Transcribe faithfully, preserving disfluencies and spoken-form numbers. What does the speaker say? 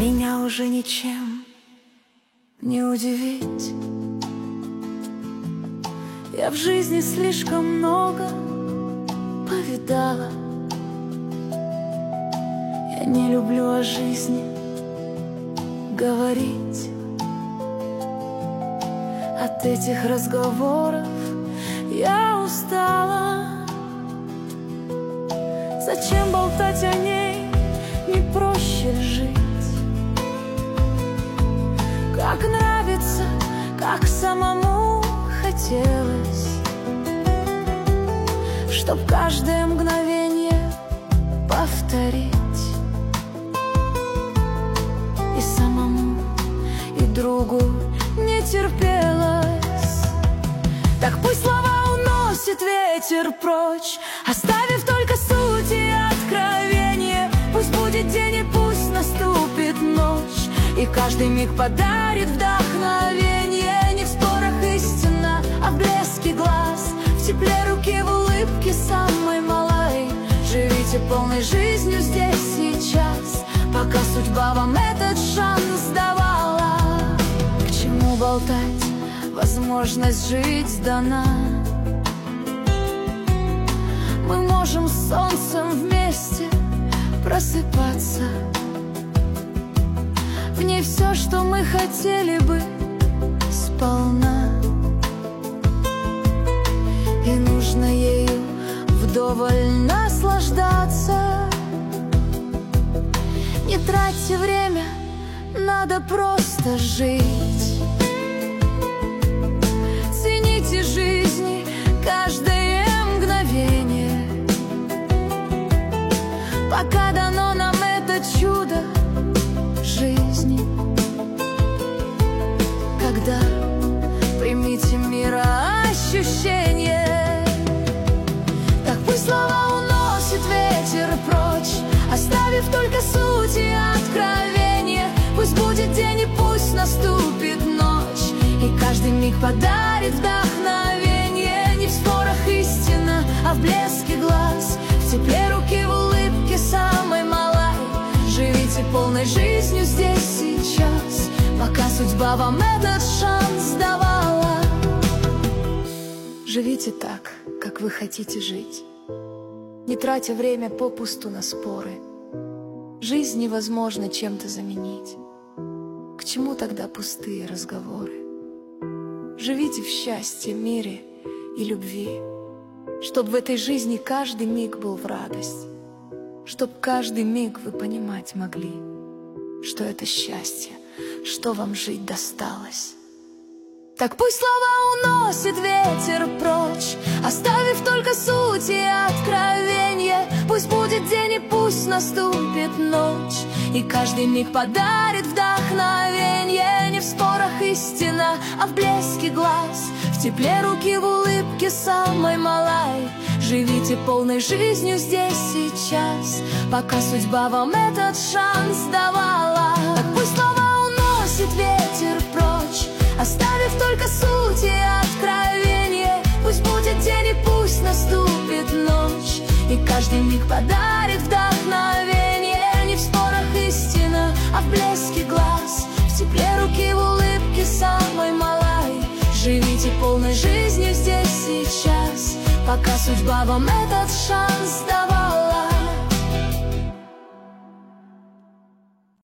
меня уже ничем не удивить. Я в жизни слишком много повидала. Я не люблю о жизни говорить. От этих разговоров я устала. Зачем болтать о ней, не проще жить? Как нравится, как самому хотелось, чтоб каждое мгновение повторить. И самому, и другу не терпелось. Так пусть слова уносит ветер прочь, оставив только суть и откровение. Пусть будет день и пусть наступит ночь, и каждый миг подарит вдохновение. Не в спорах истина, а в блеске глаз, в тепле руки, в улыбке самой малой. Живите полной жизнью здесь сейчас, пока судьба вам этот шанс давала. К чему болтать, возможность жить дана. Мы можем с солнцем вместе просыпаться. В ней все, что мы хотели бы, сполна. И нужно ею вдоволь наслаждаться. Не тратьте время, надо просто жить. Цените жизни каждое мгновение, пока дано нам это чудо жизни. Когда примите мироощущение, так пусть слова уносит ветер прочь, оставив только суть и откровение. Пусть будет день и пусть наступит ночь, и каждый миг подарит вдохновение. Не в спорах истина, а в блеске глаз, в тепле руки, в улыбке самой малой. Живите полной жизнью здесь сейчас, пока судьба вам этот шанс давала. Живите так, как вы хотите жить, не тратя время попусту на споры. Жизнь невозможно чем-то заменить. К чему тогда пустые разговоры? Живите в счастье, мире и любви, чтоб в этой жизни каждый миг был в радость, чтоб каждый миг вы понимать могли, что это счастье, что вам жить досталось. Так пусть слова уносит ветер прочь, оставив только суть и откровение. Пусть будет день и пусть наступит ночь, и каждый миг подарит вдохновение. Не в спорах истина, а в блеске глаз, в тепле руки, в улыбке самой малой. Живите полной жизнью здесь сейчас, пока судьба вам этот шанс давала. Так пусть слова уносит ветер прочь, оставив только суть и откровение. Пусть будет день и пусть наступит ночь, и каждый миг подарит вдохновение. Не в спорах истина, а в блеске глаз, в тепле руки, в улыбке самой малой. Живите полной жизнью здесь сейчас, пока судьба вам этот шанс давала.